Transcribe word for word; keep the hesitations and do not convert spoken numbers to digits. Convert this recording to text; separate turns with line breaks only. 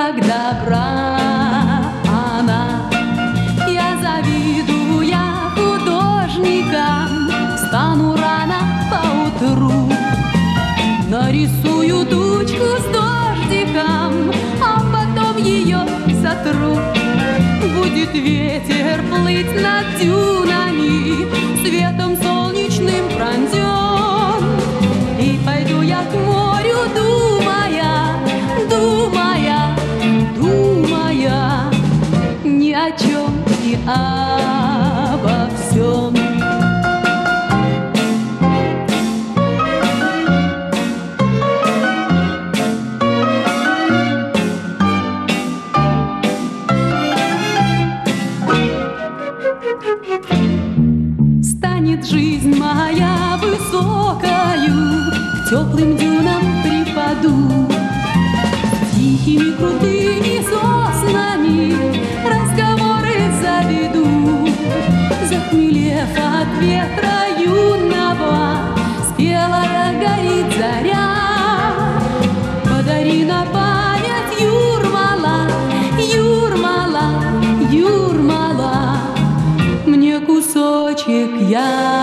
как добра она. Я завидую я художникам, встану рано поутру, нарисую тучку с дождиком, а потом ее сотру. Будет ветер плыть над дюнами, светом солнечным пронзен, и пойду я к морю, думая, думая, думая ни о чем и обо всем. Станет жизнь моя высокою, к теплым дюнам припаду, с тихими крутыми соснами разговоры заведу. Захмелев от ветра юного, спелая горит заря. Подари на память, Юрмала, Юрмала, Юрмала, мне кусочек я.